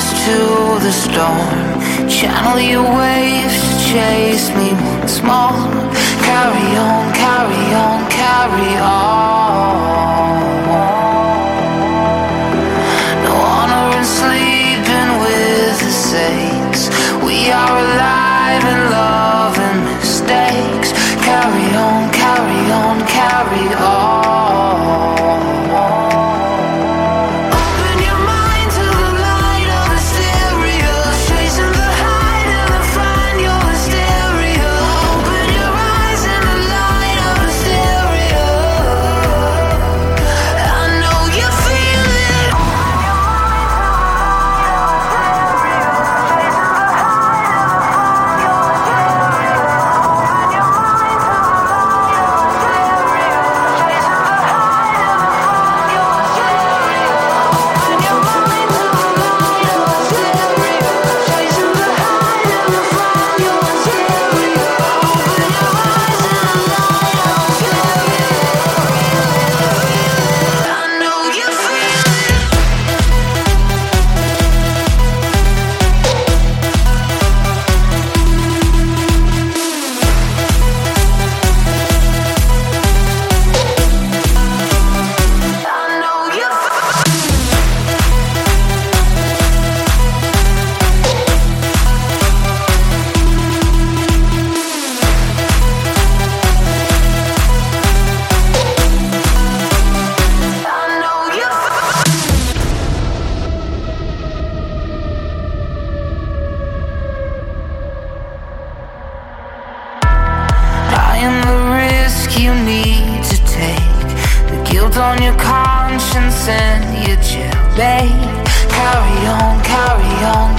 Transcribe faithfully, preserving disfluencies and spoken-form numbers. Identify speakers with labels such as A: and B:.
A: rise to the storm. Channel your waves to chase me once more. Carry on, carry on, carry on. No honor in sleeping with the saints. We are alive in love and mistakes. Carry on, carry on, carry on. On your conscience and your jail, babe. Carry on, carry on,